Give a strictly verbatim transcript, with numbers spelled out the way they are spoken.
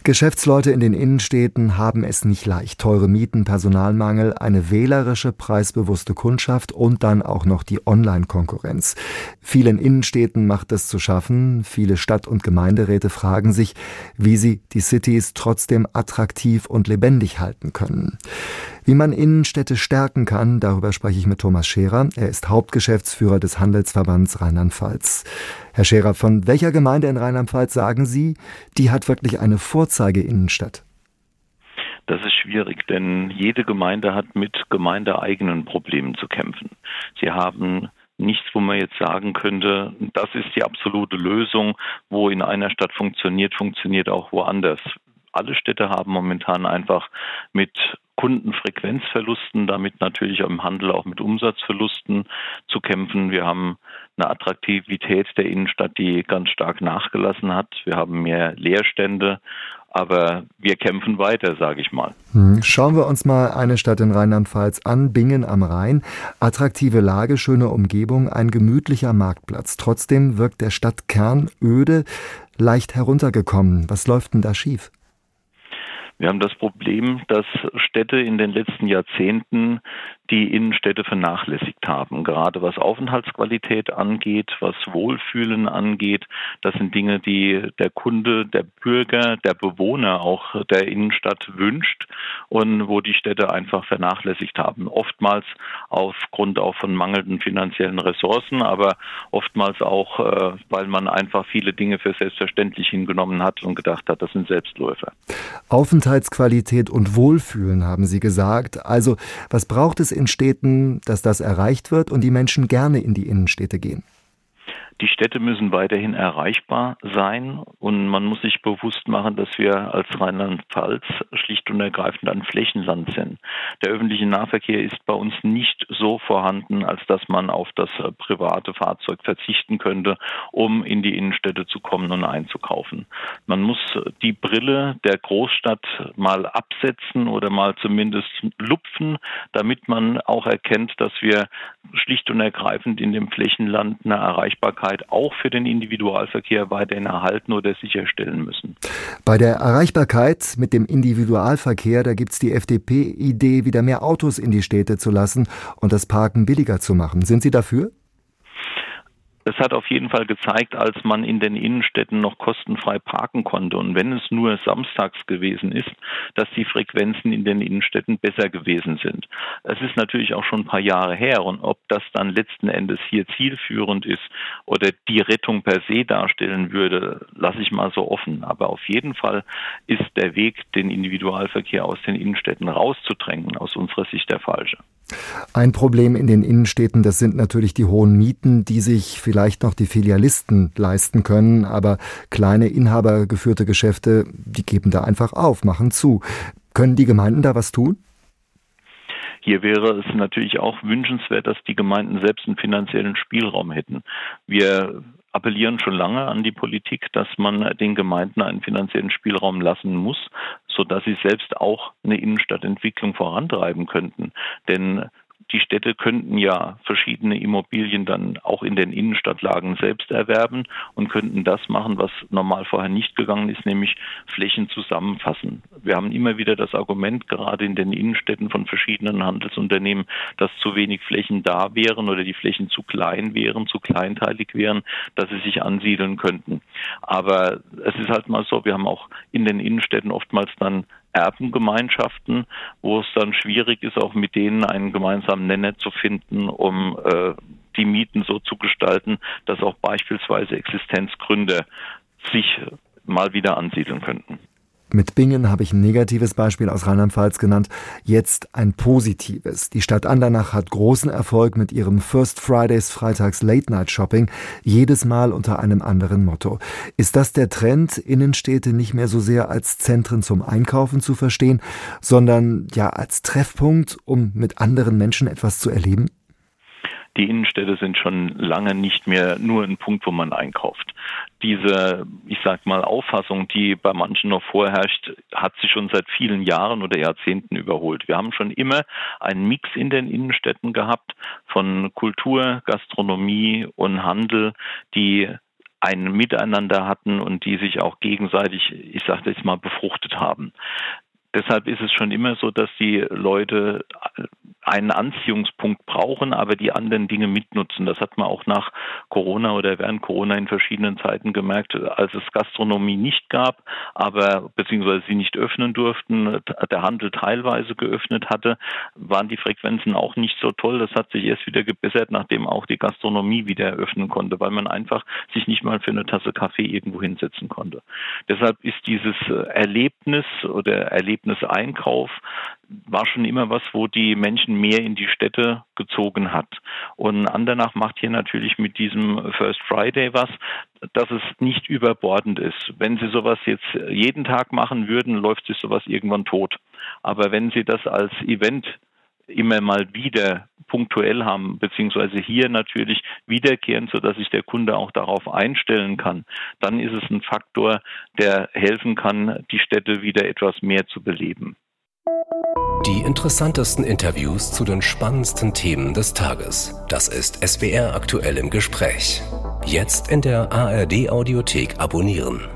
Geschäftsleute in den Innenstädten haben es nicht leicht. Teure Mieten, Personalmangel, eine wählerische, preisbewusste Kundschaft und dann auch noch die Online-Konkurrenz. Vielen Innenstädten macht es zu schaffen. Viele Stadt- und Gemeinderäte fragen sich, wie sie die Cities trotzdem attraktiv und lebendig halten können. Wie man Innenstädte stärken kann, darüber spreche ich mit Thomas Scherer. Er ist Hauptgeschäftsführer des Handelsverbands Rheinland-Pfalz. Herr Scherer, von welcher Gemeinde in Rheinland-Pfalz sagen Sie, die hat wirklich eine Vorzeige-Innenstadt? Das ist schwierig, denn jede Gemeinde hat mit gemeindeeigenen Problemen zu kämpfen. Sie haben nichts, wo man jetzt sagen könnte, das ist die absolute Lösung, wo in einer Stadt funktioniert, funktioniert auch woanders. Alle Städte haben momentan einfach mit Kundenfrequenzverlusten, damit natürlich im Handel auch mit Umsatzverlusten zu kämpfen. Wir haben eine Attraktivität der Innenstadt, die ganz stark nachgelassen hat. Wir haben mehr Leerstände, aber wir kämpfen weiter, sage ich mal. Schauen wir uns mal eine Stadt in Rheinland-Pfalz an, Bingen am Rhein. Attraktive Lage, schöne Umgebung, ein gemütlicher Marktplatz. Trotzdem wirkt der Stadtkern öde, leicht heruntergekommen. Was läuft denn da schief? Wir haben das Problem, dass Städte in den letzten Jahrzehnten die Innenstädte vernachlässigt haben. Gerade was Aufenthaltsqualität angeht, was Wohlfühlen angeht. Das sind Dinge, die der Kunde, der Bürger, der Bewohner auch der Innenstadt wünscht und wo die Städte einfach vernachlässigt haben. Oftmals aufgrund auch von mangelnden finanziellen Ressourcen, aber oftmals auch, äh, weil man einfach viele Dinge für selbstverständlich hingenommen hat und gedacht hat, das sind Selbstläufer. Aufenthaltsqualität und Wohlfühlen, haben Sie gesagt. Also, was braucht es in Städten, dass das erreicht wird und die Menschen gerne in die Innenstädte gehen? Die Städte müssen weiterhin erreichbar sein und man muss sich bewusst machen, dass wir als Rheinland-Pfalz schlicht und ergreifend ein Flächenland sind. Der öffentliche Nahverkehr ist bei uns nicht so vorhanden, als dass man auf das private Fahrzeug verzichten könnte, um in die Innenstädte zu kommen und einzukaufen. Man muss die Brille der Großstadt mal absetzen oder mal zumindest lupfen, damit man auch erkennt, dass wir schlicht und ergreifend in dem Flächenland eine Erreichbarkeit auch für den Individualverkehr weiterhin erhalten oder sicherstellen müssen. Bei der Erreichbarkeit mit dem Individualverkehr, da gibt es die F D P-Idee, wieder mehr Autos in die Städte zu lassen und das Parken billiger zu machen. Sind Sie dafür? Es hat auf jeden Fall gezeigt, als man in den Innenstädten noch kostenfrei parken konnte und wenn es nur samstags gewesen ist, dass die Frequenzen in den Innenstädten besser gewesen sind. Es ist natürlich auch schon ein paar Jahre her und ob das dann letzten Endes hier zielführend ist oder die Rettung per se darstellen würde, lasse ich mal so offen. Aber auf jeden Fall ist der Weg, den Individualverkehr aus den Innenstädten rauszudrängen, aus unserer Sicht der falsche. Ein Problem in den Innenstädten, das sind natürlich die hohen Mieten, die sich vielleicht noch die Filialisten leisten können, aber kleine inhabergeführte Geschäfte, die geben da einfach auf, machen zu. Können die Gemeinden da was tun? Hier wäre es natürlich auch wünschenswert, dass die Gemeinden selbst einen finanziellen Spielraum hätten. Wir appellieren schon lange an die Politik, dass man den Gemeinden einen finanziellen Spielraum lassen muss, sodass sie selbst auch eine Innenstadtentwicklung vorantreiben könnten. Denn die Städte könnten ja verschiedene Immobilien dann auch in den Innenstadtlagen selbst erwerben und könnten das machen, was normal vorher nicht gegangen ist, nämlich Flächen zusammenfassen. Wir haben immer wieder das Argument, gerade in den Innenstädten von verschiedenen Handelsunternehmen, dass zu wenig Flächen da wären oder die Flächen zu klein wären, zu kleinteilig wären, dass sie sich ansiedeln könnten. Aber es ist halt mal so, wir haben auch in den Innenstädten oftmals dann Erbengemeinschaften, wo es dann schwierig ist, auch mit denen einen gemeinsamen Nenner zu finden, um äh, die Mieten so zu gestalten, dass auch beispielsweise Existenzgründer sich mal wieder ansiedeln könnten. Mit Bingen habe ich ein negatives Beispiel aus Rheinland-Pfalz genannt, jetzt ein positives. Die Stadt Andernach hat großen Erfolg mit ihrem First Fridays Freitags Late Night Shopping, jedes Mal unter einem anderen Motto. Ist das der Trend, Innenstädte nicht mehr so sehr als Zentren zum Einkaufen zu verstehen, sondern ja als Treffpunkt, um mit anderen Menschen etwas zu erleben? Die Innenstädte sind schon lange nicht mehr nur ein Punkt, wo man einkauft. Diese, ich sag mal, Auffassung, die bei manchen noch vorherrscht, hat sich schon seit vielen Jahren oder Jahrzehnten überholt. Wir haben schon immer einen Mix in den Innenstädten gehabt von Kultur, Gastronomie und Handel, die ein Miteinander hatten und die sich auch gegenseitig, ich sage jetzt mal, befruchtet haben. Deshalb ist es schon immer so, dass die Leute einen Anziehungspunkt brauchen, aber die anderen Dinge mitnutzen. Das hat man auch nach Corona oder während Corona in verschiedenen Zeiten gemerkt, als es Gastronomie nicht gab, aber beziehungsweise sie nicht öffnen durften, der Handel teilweise geöffnet hatte, waren die Frequenzen auch nicht so toll. Das hat sich erst wieder gebessert, nachdem auch die Gastronomie wieder öffnen konnte, weil man einfach sich nicht mal für eine Tasse Kaffee irgendwo hinsetzen konnte. Deshalb ist dieses Erlebnis oder Erlebniseinkauf war schon immer was, wo die Menschen mehr in die Städte gezogen hat. Und Andernach macht hier natürlich mit diesem First Friday was, dass es nicht überbordend ist. Wenn Sie sowas jetzt jeden Tag machen würden, läuft sich sowas irgendwann tot. Aber wenn Sie das als Event immer mal wieder punktuell haben, beziehungsweise hier natürlich wiederkehren, sodass sich der Kunde auch darauf einstellen kann, dann ist es ein Faktor, der helfen kann, die Städte wieder etwas mehr zu beleben. Die interessantesten Interviews zu den spannendsten Themen des Tages. Das ist S W R aktuell im Gespräch. Jetzt in der A R D Audiothek abonnieren.